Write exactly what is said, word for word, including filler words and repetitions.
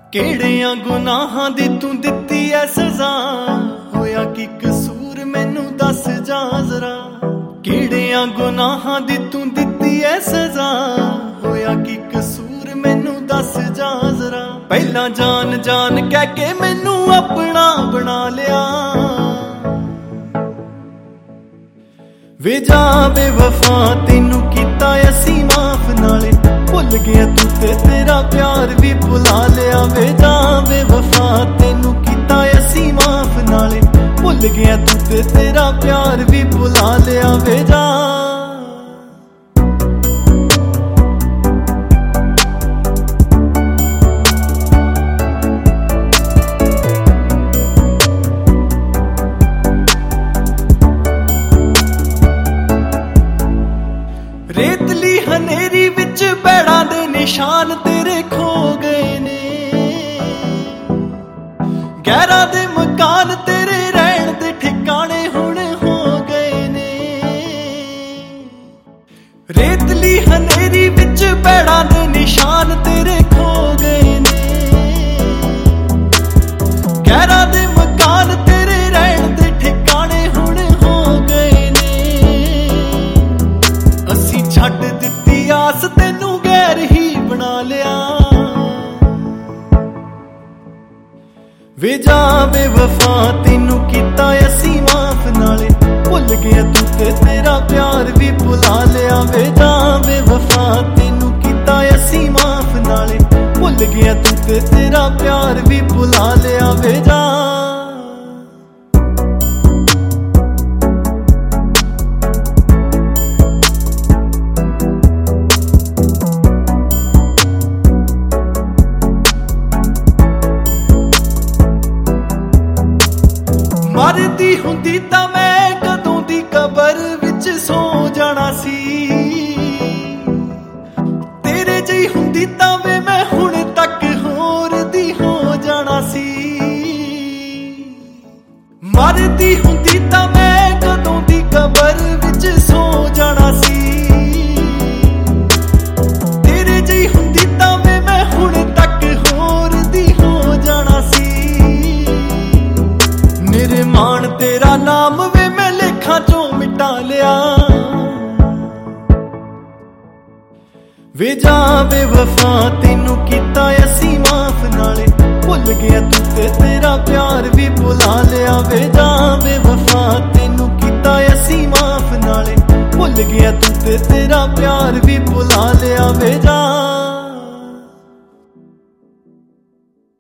ਕਿਹੜਿਆਂ ਗੁਨਾਹਾਂ ਦੀ ਤੂੰ ਦਿੱਤੀ ਐ ਸਜ਼ਾ, ਹੋਇਆ ਕੀ ਕਸੂਰ ਮੈਨੂੰ ਦੱਸ ਜਾ ਜ਼ਰਾ। ਕਿਹੜਿਆਂ ਗੁਨਾਹਾਂ ਦੀ ਤੂੰ ਦਿੱਤੀ ਐ ਸਜ਼ਾ, ਹੋਇਆ ਕੀ ਕਸੂਰ ਮੈਨੂੰ ਦੱਸ ਜਾ ਜ਼ਰਾ। ਪਹਿਲਾਂ ਜਾਨ ਜਾਨ ਕਹਿ ਕੇ ਮੈਨੂੰ ਆਪਣਾ ਬਣਾ ਲਿਆ, ਵੇ ਜਾ ਬੇਵਫਾ ਤੈਨੂੰ ਕੀਤਾ ਅਸੀਂ ਮਾਫ, ਨਾਲੇ ਭੁੱਲ ਗਿਆ ਤੂੰ ਤੇ ਤੇਰਾ ਪਿਆਰ ਵੀ ਭੁਲਾ ਲਿਆ। ਵੇ ਜਾ ਬੇਵਫਾ ਤੈਨੂੰ ਕੀਤਾ ਅਸੀਂ ਮਾਫ, ਨਾਲੇ ਭੁੱਲ ਗਿਆ ਤੂੰ ਤੇ ਤੇਰਾ ਪਿਆਰ ਵੀ ਭੁਲਾ ਲਿਆ। ਵੇ ਜਾ ਰੇਤਲੀ ਹਨੇਰੀ ਵਿੱਚ ਪੈੜਾਂ ਦੇ ਨਿਸ਼ਾਨ ਤੇਰੇ ਖੋ ਗਏ ਨੇ, ਗਹਿਰਾਂ ਦੇ ਮਕਾਨ ਤੇਰੇ ਰਹਿਣ ਦੇ ਠਿਕਾਣੇ ਹੁਣ ਹੋ ਗਏ ਨੇ। ਰੇਤਲੀ ਹਨੇਰੀ ਵਿੱਚ ਪੈੜਾਂ ਦੇ ਨਿਸ਼ਾਨ ਤੇਰੇ ਖੋ ਗਏ ਨੇ, ਗਹਿਰਾਂ ਦੇ ਮਕਾਨ ਤੇਰੇ ਰਹਿਣ ਦੇ ਠਿਕਾਣੇ ਹੁਣ ਹੋ ਗਏ ਨੇ। ਅਸੀਂ ਛੱਡ ਦਿੱਤੀ ਆਸ ਤੈਨੂੰ ਗੈਰ ਹੀ ਬਣਾ ਲਿਆ, ਵੇ ਜਾ ਬੇਵਫਾ ਤੈਨੂੰ ਕੀਤਾ ਅਸੀਂ ਮਾਫ, ਨਾਲੇ ਭੁੱਲ ਗਿਆ ਤੂੰ ਤੇ ਤੇਰਾ ਪਿਆਰ ਵੀ ਭੁਲਾ ਲਿਆ। ਵੇ ਜਾ ਬੇਵਫਾ ਤੈਨੂੰ ਕੀਤਾ ਅਸੀਂ ਮਾਫ, ਨਾਲੇ ਭੁੱਲ ਗਿਆ ਤੂੰ ਤੇ ਤੇਰਾ ਪਿਆਰ ਵੀ ਭੁਲਾ ਲਿਆ। ਵੇ ਜਾ ਮਰਦੀ ਹੁੰਦੀ ਤਾਂ ਮੈਂ ਕਦੋਂ ਦੀ ਕਬਰ ਵਿੱਚ ਸੋ ਜਾਣਾ ਸੀ, ਤੇਰੇ ਜਿਹੀ ਹੁੰਦੀ ਤਾਂ ਵੇ ਮੈਂ ਹੁਣ ਤੱਕ ਹੋਰ ਦੀ ਹੋ ਜਾਣਾ ਸੀ। ਮਰਦੀ ਹੁੰਦੀ ਤਾਂ ਮੈਂ ਕਦੋਂ ਦੀ ਕਬਰ ਵਿੱਚ ਸੋ ਜਾਣਾ ਸੀ, ਤੇਰੇ ਜਿਹੀ ਹੁੰਦੀ ਤਾਂ ਵੇ ਮੈਂ ਹੁਣ ਤੱਕ ਹੋਰ ਦੀ ਹੋ ਜਾਣਾ ਸੀ। ਨਿਰਮਾਣ ਤੇਰਾ ਨਾਮ ਵੇ ਮੈਂ ਲੇਖਾਂ ਚੋਂ ਮਿਟਾ ਲਿਆ, ਵੇ ਜਾ ਬੇਵਫਾ ਤੈਨੂੰ ਕੀਤਾ ਅਸੀਂ ਮਾਫ, ਨਾਲੇ ਭੁੱਲ ਗਿਆ ਤੂੰ ਤੇ ਤੇਰਾ ਪਿਆਰ ਵੀ ਭੁਲਾ ਲਿਆ। ਵੇ ਜਾ ਬੇਵਫਾ ਤੈਨੂੰ ਕੀਤਾ ਅਸੀਂ ਮਾਫ, ਨਾਲੇ ਭੁੱਲ ਗਿਆ ਤੂੰ ਤੇ ਤੇਰਾ ਪਿਆਰ ਵੀ ਭੁਲਾ ਲਿਆ। ਵੇ ਜਾ